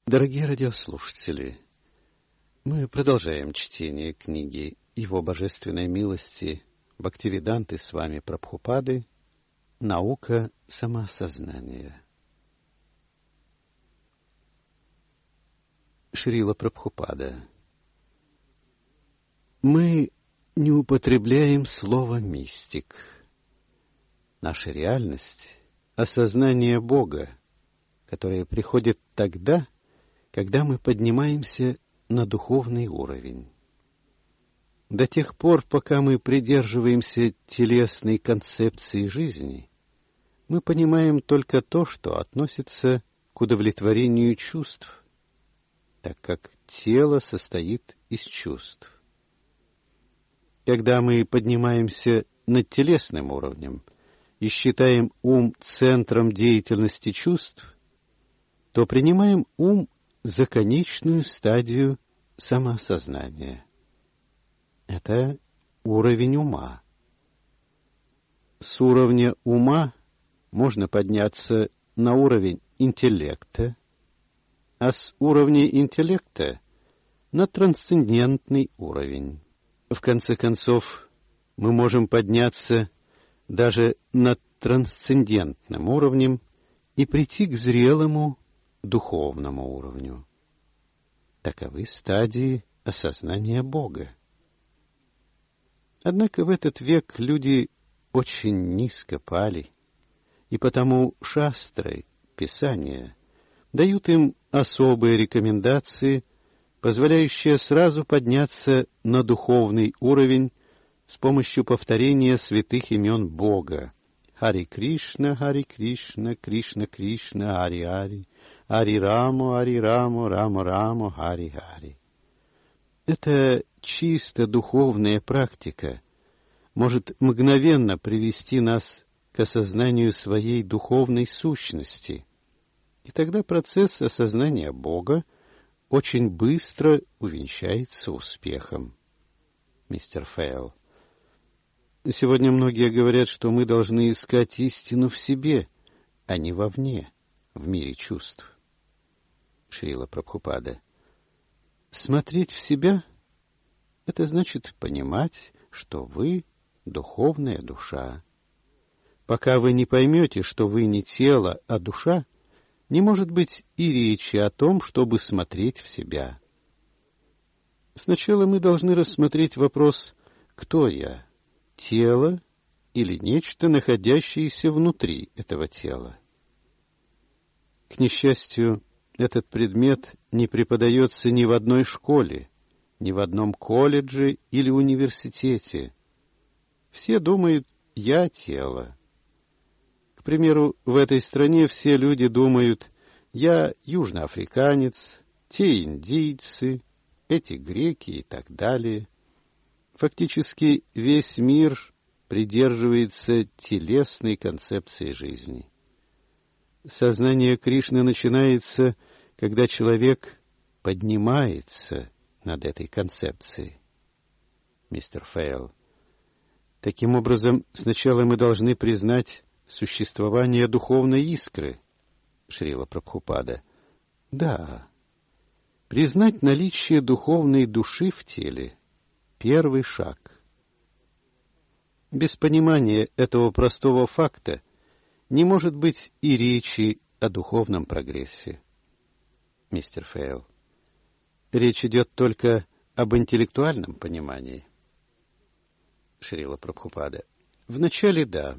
Дорогие радиослушатели, мы продолжаем чтение книги «Его божественной милости» Бхактивиданты Свами Прабхупады «Наука самоосознания». Шрила Прабхупада. Мы не употребляем слово «мистик». Наша реальность — осознание Бога, которое приходит тогда, когда мы поднимаемся на духовный уровень. До тех пор, пока мы придерживаемся телесной концепции жизни, мы понимаем только то, что относится к удовлетворению чувств, так как тело состоит из чувств. Когда мы поднимаемся над телесным уровнем и считаем ум центром деятельности чувств, то принимаем ум за конечную стадию самоосознания. Это уровень ума. С уровня ума можно подняться на уровень интеллекта, а с уровня интеллекта на трансцендентный уровень. В конце концов, мы можем подняться даже над трансцендентным уровнем и прийти к зрелому духовному уровню. Таковы стадии осознания Бога. Однако в этот век люди очень низко пали, и потому шастры, писания, дают им особые рекомендации, позволяющие сразу подняться на духовный уровень с помощью повторения святых имен Бога. Хари Кришна, Кришна Кришна, Хари Хари, Хари Раму, Рама Раму, Хари Хари. Эта чисто духовная практика может мгновенно привести нас к осознанию своей духовной сущности, и тогда процесс осознания Бога очень быстро увенчается успехом. Мистер Фейл. Сегодня многие говорят, что мы должны искать истину в себе, а не вовне, в мире чувств. Шрила Прабхупада. Смотреть в себя — это значит понимать, что вы — духовная душа. Пока вы не поймете, что вы не тело, а душа, не может быть и речи о том, чтобы смотреть в себя. Сначала мы должны рассмотреть вопрос «Кто я?» Тело или нечто, находящееся внутри этого тела. К несчастью, этот предмет не преподается ни в одной школе, ни в одном колледже или университете. Все думают «я тело». К примеру, в этой стране все люди думают «я южноафриканец», «те индийцы», «эти греки» и так далее. Фактически весь мир придерживается телесной концепции жизни. Сознание Кришны начинается, когда человек поднимается над этой концепцией. Мистер Фейл. Таким образом, сначала мы должны признать существование духовной искры. Шрила Прабхупада. Да. Признать наличие духовной души в теле — первый шаг. Без понимания этого простого факта не может быть и речи о духовном прогрессе. Мистер Фейл. Речь идет только об интеллектуальном понимании. Шрила Прабхупада. Вначале да.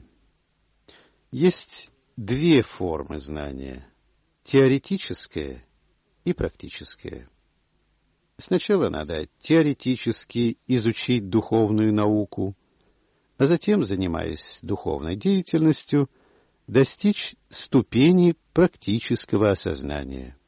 Есть две формы знания — теоретическое и практическое. Сначала надо теоретически изучить духовную науку, а затем, занимаясь духовной деятельностью, достичь ступени практического осознания.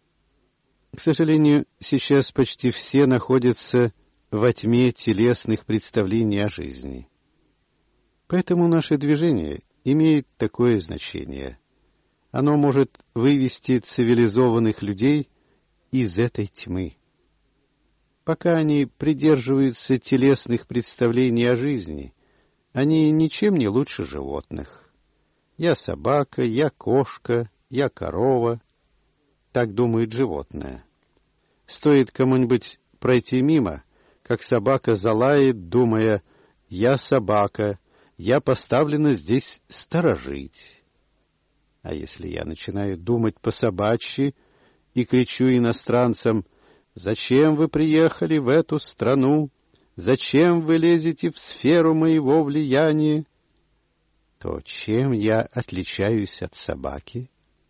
К сожалению, сейчас почти все находятся во тьме телесных представлений о жизни. Поэтому наше движение имеет такое значение. Оно может вывести цивилизованных людей из этой тьмы. Пока они придерживаются телесных представлений о жизни, они ничем не лучше животных. Я собака, я кошка, я корова. так думает животное. Стоит кому-нибудь пройти мимо, как собака залает, думая: «Я собака, я поставлена здесь сторожить». А если я начинаю думать по-собачьи и кричу иностранцам: «Зачем вы приехали в эту страну? Зачем вы лезете в сферу моего влияния?» то чем я отличаюсь от собаки?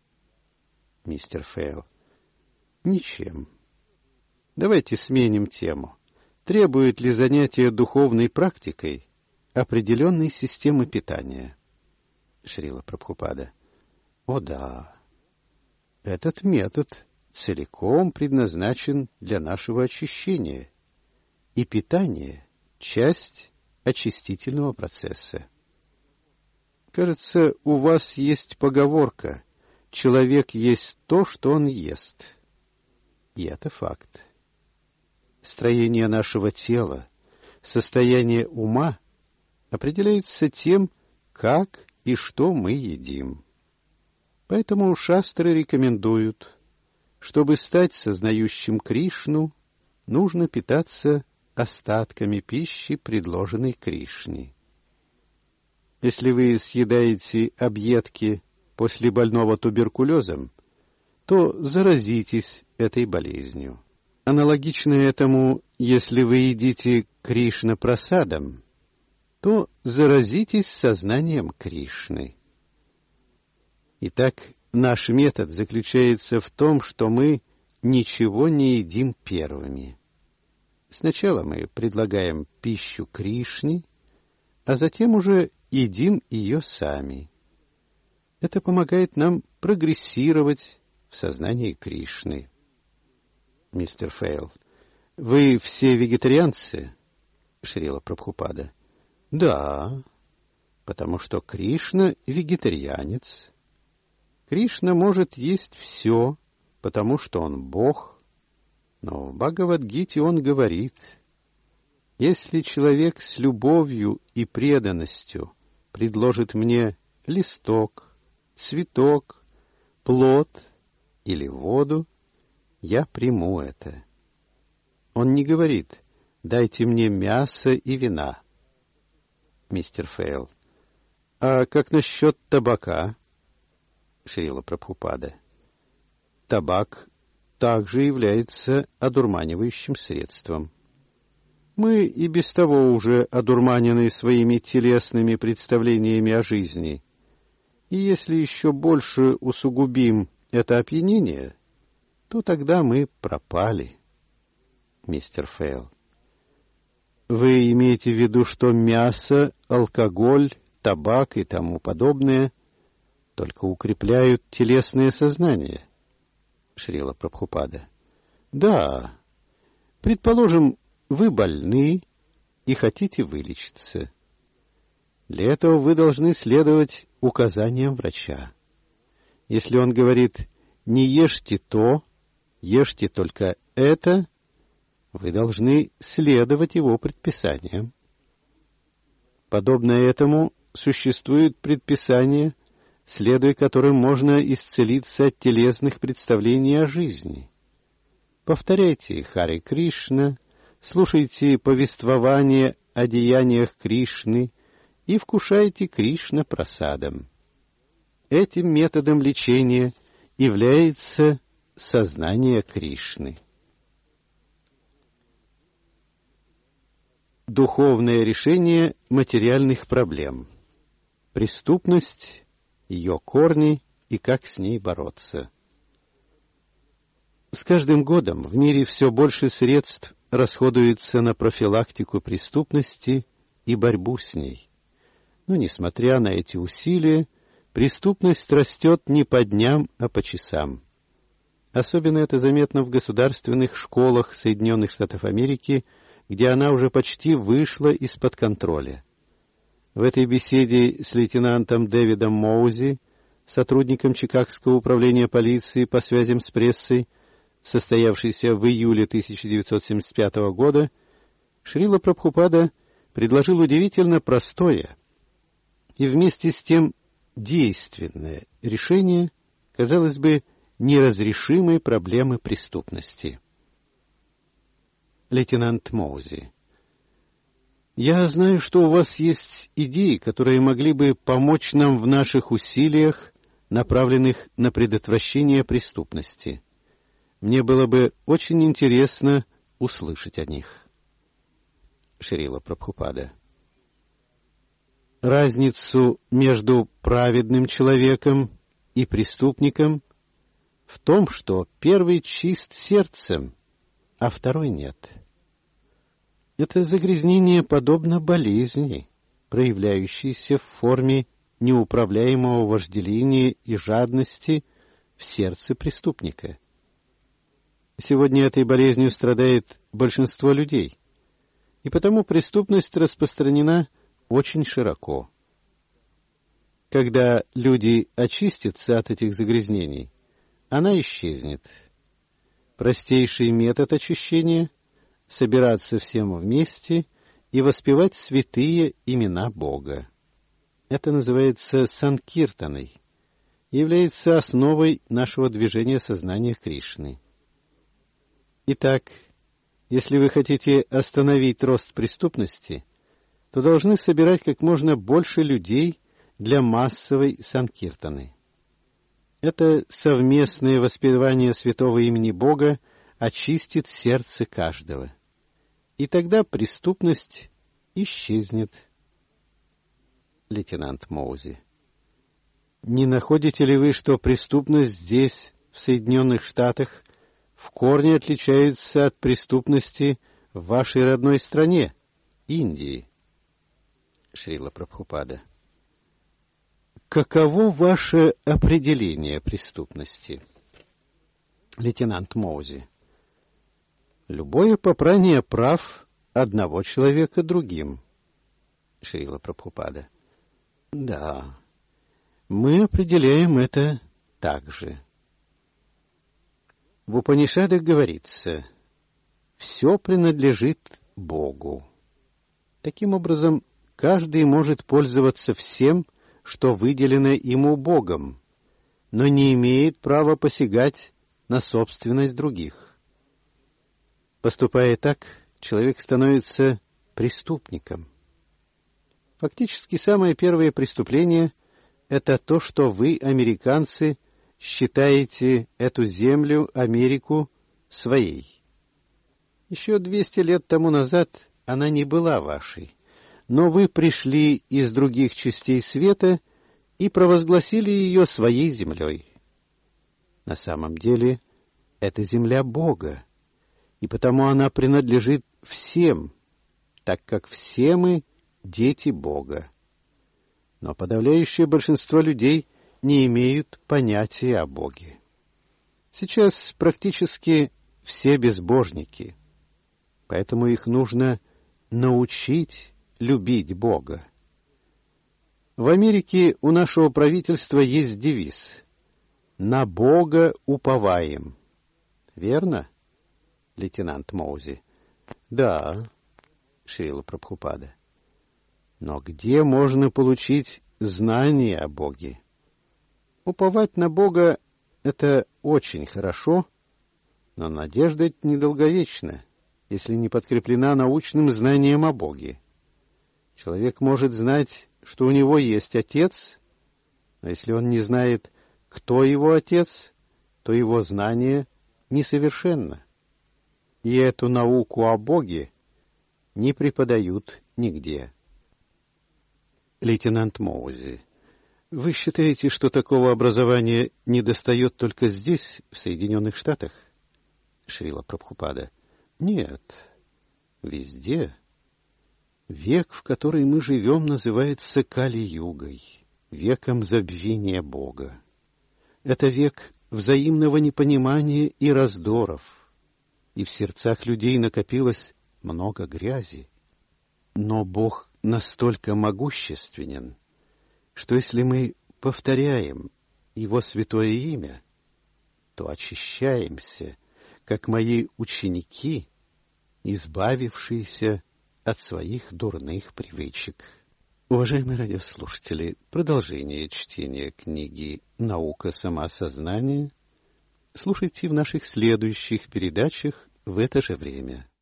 Мистер Фейл: ничем. Давайте сменим тему. Требует ли занятие духовной практикой определенной системы питания? Шрила Прабхупада: о да. Этот метод целиком предназначен для нашего очищения, и питание — часть очистительного процесса. Кажется, у вас есть поговорка: «Человек есть то, что он ест». И это факт. Строение нашего тела, состояние ума определяется тем, как и что мы едим. Поэтому шастры рекомендуют: чтобы стать сознающим Кришну, нужно питаться остатками пищи, предложенной Кришне. Если вы съедаете объедки после больного туберкулезом, то заразитесь этой болезнью. Аналогично этому, если вы едите Кришна-прасадом, то заразитесь сознанием Кришны. Итак, наш метод заключается в том, что мы ничего не едим первыми. Сначала мы предлагаем пищу Кришне, а затем уже едим ее сами. Это помогает нам прогрессировать в сознании Кришны. Мистер Фейл: вы все вегетарианцы? Шрила Прабхупада: да, потому что Кришна вегетарианец. Кришна может есть все, потому что он Бог. Но в Бхагавад-гите он говорит: если человек с любовью и преданностью предложит мне листок, цветок, плод или воду, я приму это. Он не говорит: дайте мне мясо и вина. Мистер Фейл: а как насчет табака? Шрила Прабхупада: табак также является одурманивающим средством. Мы и без того уже одурманены своими телесными представлениями о жизни. И если еще больше усугубим это опьянение, то тогда мы пропали. Мистер Фейл: вы имеете в виду, что мясо, алкоголь, табак и тому подобное только укрепляют телесное сознание? Шрила Прабхупада: да. Предположим, вы больны и хотите вылечиться. Для этого вы должны следовать указаниям врача. Если он говорит: не ешьте то, ешьте только это, вы должны следовать его предписаниям. Подобно этому существуют предписания, следуя которым можно исцелиться от телесных представлений о жизни. Повторяйте Харе Кришна, слушайте повествование о деяниях Кришны и вкушайте Кришна-прасадом. Этим методом лечения является сознание Кришны. Духовное решение материальных проблем. Преступность, ее корни и как с ней бороться. С каждым годом в мире все больше средств расходуется на профилактику преступности и борьбу с ней. Но, несмотря на эти усилия, преступность растет не по дням, а по часам. Особенно это заметно в государственных школах Соединенных Штатов Америки, где она уже почти вышла из-под контроля. В этой беседе с лейтенантом Дэвидом Моузи, сотрудником Чикагского управления полиции по связям с прессой, состоявшейся в июле 1975 года, Шрила Прабхупада предложил удивительно простое и вместе с тем действенное решение, казалось бы, неразрешимой проблемы преступности. Лейтенант Моузи: я знаю, что у вас есть идеи, которые могли бы помочь нам в наших усилиях, направленных на предотвращение преступности. Мне было бы очень интересно услышать о них. Шрила Прабхупада: разницу между праведным человеком и преступником в том, что первый чист сердцем, а второй нет. Это загрязнение подобно болезни, проявляющейся в форме неуправляемого вожделения и жадности в сердце преступника. Сегодня этой болезнью страдает большинство людей, и потому преступность распространена очень широко. Когда люди очистятся от этих загрязнений, она исчезнет. Простейший метод очищения — собираться всем вместе и воспевать святые имена Бога. Это называется санкиртаной, является основой нашего движения сознания Кришны. Итак, если вы хотите остановить рост преступности, то должны собирать как можно больше людей для массовой санкиртаны. Это совместное воспевание святого имени Бога очистит сердце каждого. И тогда преступность исчезнет. Лейтенант Моузи: не находите ли вы, что преступность здесь, в Соединенных Штатах, в корне отличается от преступности в вашей родной стране, Индии? Шрила Прабхупада: каково ваше определение преступности? Лейтенант Моузи: любое попрание прав одного человека другим. Шрила Прабхупада: да, мы определяем это так же. В Упанишадах говорится: все принадлежит Богу. Таким образом, каждый может пользоваться всем, что выделено ему Богом, но не имеет права посягать на собственность других. Поступая так, человек становится преступником. Фактически, самое первое преступление — это то, что вы, американцы, считаете эту землю, Америку, своей. Еще 200 лет тому назад она не была вашей, но вы пришли из других частей света и провозгласили ее своей землей. На самом деле, это земля Бога, и потому она принадлежит всем, так как все мы дети Бога. Но подавляющее большинство людей не имеют понятия о Боге. Сейчас практически все безбожники, поэтому их нужно научить любить Бога. В Америке у нашего правительства есть девиз: «На Бога уповаем». Верно, лейтенант Моузи? Да, Шрила Прабхупада. Но где можно получить знание о Боге? Уповать на Бога — это очень хорошо, но надежда недолговечна, если не подкреплена научным знанием о Боге. Человек может знать, что у него есть Отец, но если он не знает, кто его Отец, то его знание несовершенно. И эту науку о Боге не преподают нигде. Лейтенант Моузи: вы считаете, что такого образования недостает только здесь, в Соединенных Штатах? Шрила Прабхупада: нет, везде. Век, в который мы живем, называется Кали-югой, веком забвения Бога. Это век взаимного непонимания и раздоров, и в сердцах людей накопилось много грязи. Но Бог настолько могущественен, что если мы повторяем Его святое имя, то очищаемся, как мои ученики, избавившиеся от своих дурных привычек. Уважаемые радиослушатели, продолжение чтения книги «Наука самосознания» слушайте в наших следующих передачах в это же время.